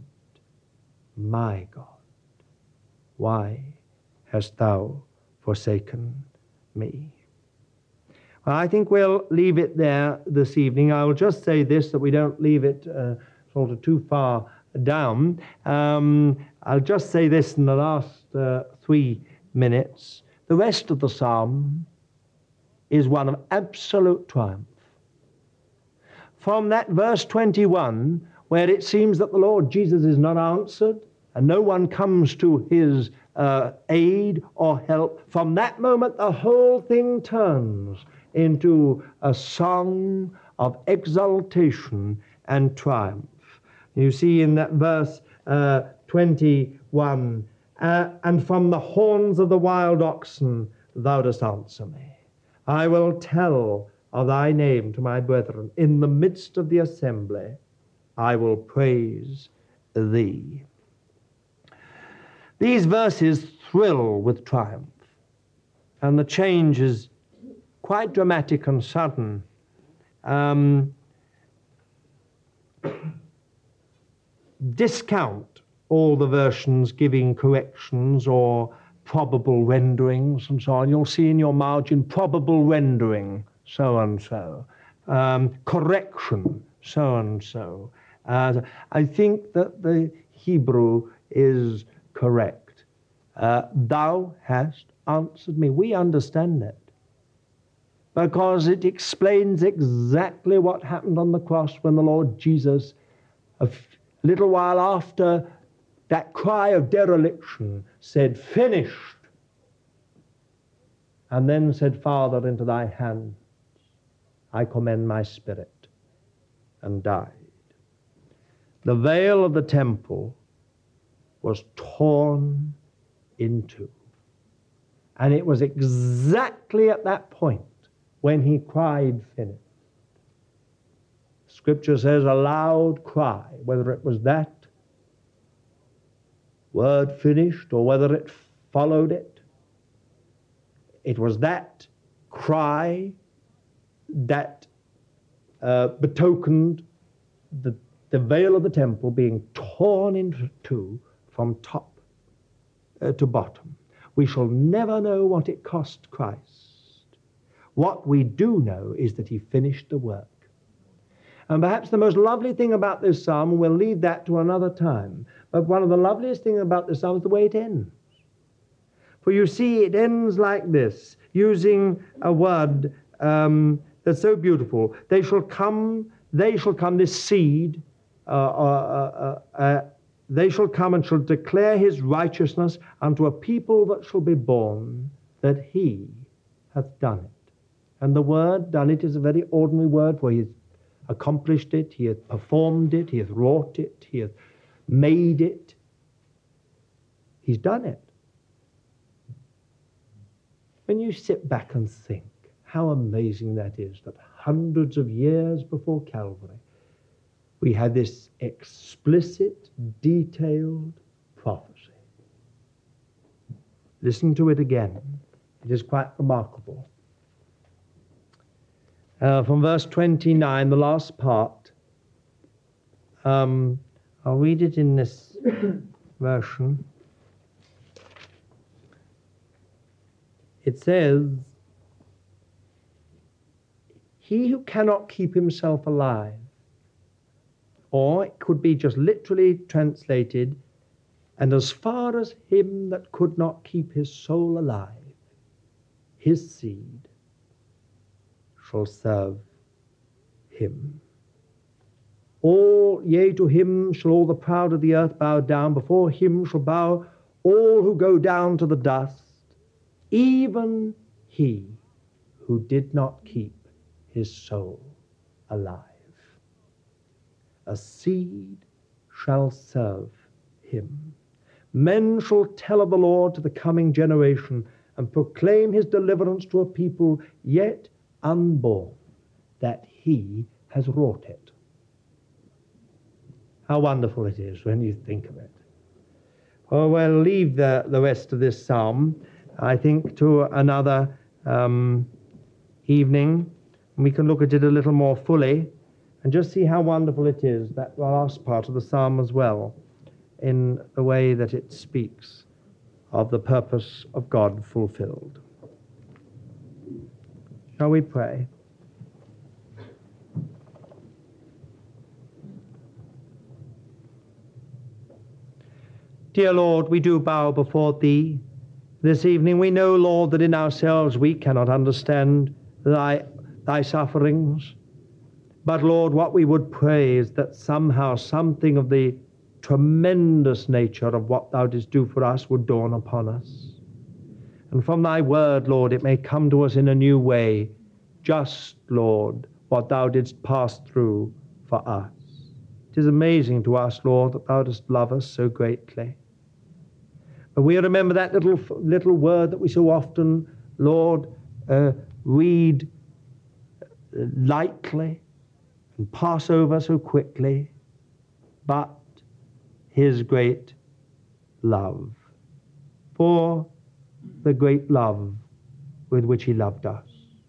why hast thou forsaken me? Well, I think we'll leave it there this evening. I will just say this, that we don't leave it sort of too far down. I'll just say this in the last 3 minutes. The rest of the psalm is one of absolute triumph. From that verse 21, where it seems that the Lord Jesus is not answered and no one comes to his aid or help, from that moment the whole thing turns into a song of exaltation and triumph. You see in that verse 21, and from the horns of the wild oxen thou dost answer me. I will tell of thy name to my brethren. In the midst of the assembly, I will praise thee. These verses thrill with triumph, and the change is quite dramatic and sudden. Discount all the versions giving corrections or probable renderings and so on. You'll see in your margin, probable rendering, so-and-so, correction, so-and-so. I think that the Hebrew is correct. Thou hast answered me. We understand it because it explains exactly what happened on the cross when the Lord Jesus, a little while after that cry of dereliction, said, finished, and then said, Father, into thy hands I commend my spirit, and died. The veil of the temple was torn in two. And it was exactly at that point when he cried, finished. Scripture says a loud cry, whether it was that word finished or whether it followed it. It was that cry that betokened the veil of the temple being torn into two from top to bottom. We shall never know what it cost Christ. What we do know is that he finished the work. And perhaps the most lovely thing about this psalm, we'll leave that to another time, but one of the loveliest things about this psalm is the way it ends. For you see, it ends like this, using a word that's so beautiful. They shall come, this seed, they shall come and shall declare his righteousness unto a people that shall be born, that he hath done it. And the word done it is a very ordinary word, for he hath accomplished it, he hath performed it, he hath wrought it, he hath made it. He's done it. When you sit back and think how amazing that is, that hundreds of years before Calvary, we had this explicit, detailed prophecy. Listen to it again. It is quite remarkable. From verse 29, the last part, I'll read it in this version. It says, he who cannot keep himself alive, or it could be just literally translated, and as far as him that could not keep his soul alive, his seed shall serve him. All, yea, to him shall all the proud of the earth bow down, before him shall bow all who go down to the dust, even he who did not keep his soul alive. A seed shall serve him. Men shall tell of the Lord to the coming generation, and proclaim his deliverance to a people yet unborn, that he has wrought it. How wonderful it is when you think of it. Well, we'll leave the rest of this psalm, I think, to another evening. We can look at it a little more fully and just see how wonderful it is, that last part of the psalm as well, in the way that it speaks of the purpose of God fulfilled. Shall we pray? Dear Lord, we do bow before thee this evening. We know, Lord, that in ourselves we cannot understand thy sufferings. But Lord, what we would pray is that somehow something of the tremendous nature of what thou didst do for us would dawn upon us. And from thy word, Lord, it may come to us in a new way, just, Lord, what thou didst pass through for us. It is amazing to us, Lord, that thou dost love us so greatly. But we remember that little word that we so often, Lord, read lightly and pass over so quickly, but his great love, for the great love with which he loved us.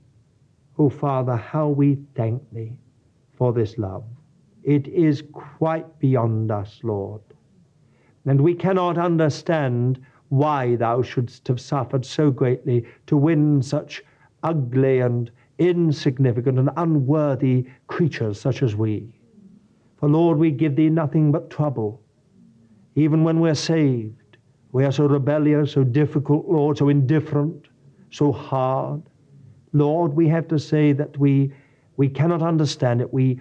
Oh, Father, how we thank thee for this love. It is quite beyond us, Lord. And we cannot understand why thou shouldst have suffered so greatly to win such ugly and insignificant and unworthy creatures such as we. For, Lord, we give thee nothing but trouble. Even when we're saved, we are so rebellious, so difficult, Lord, so indifferent, so hard. Lord, we have to say that we cannot understand it. We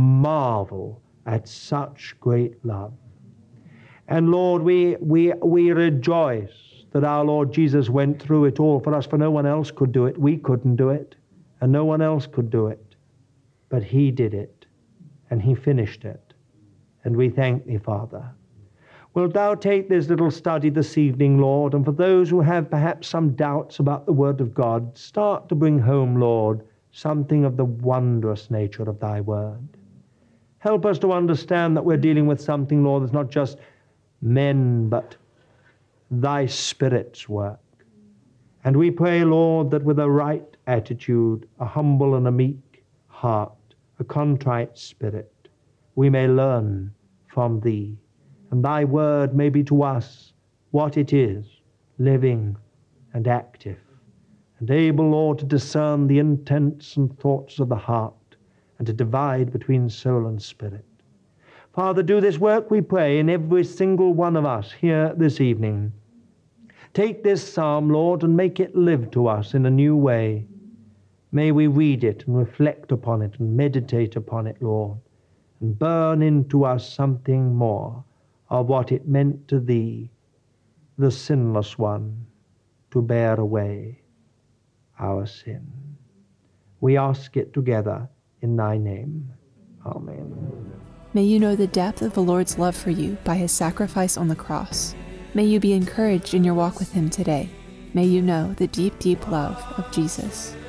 marvel at such great love. And Lord, we rejoice that our Lord Jesus went through it all for us, for no one else could do it. We couldn't do it, and no one else could do it. But he did it, and he finished it. And we thank thee, Father. Wilt thou take this little study this evening, Lord, and for those who have perhaps some doubts about the word of God, start to bring home, Lord, something of the wondrous nature of thy word. Help us to understand that we're dealing with something, Lord, that's not just men, but thy Spirit's work. And we pray, Lord, that with a right attitude, a humble and a meek heart, a contrite spirit, we may learn from thee. And thy word may be to us what it is, living and active, and able, Lord, to discern the intents and thoughts of the heart, and to divide between soul and spirit. Father, do this work, we pray, in every single one of us here this evening. Take this psalm, Lord, and make it live to us in a new way. May we read it and reflect upon it and meditate upon it, Lord, and burn into us something more of what it meant to thee, the sinless one, to bear away our sin. We ask it together in thy name. Amen. May you know the depth of the Lord's love for you by his sacrifice on the cross. May you be encouraged in your walk with him today. May you know the deep, deep love of Jesus.